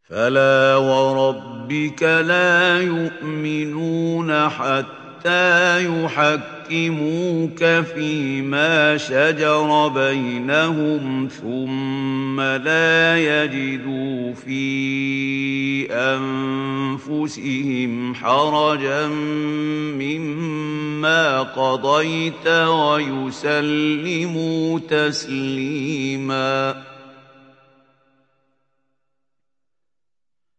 فلا وربك لا يؤمنون حتى يحكموك فيما شجر بينهم ثم لا يجدوا في أنفسهم حرجا مما قضيت ويسلموا تسليماً.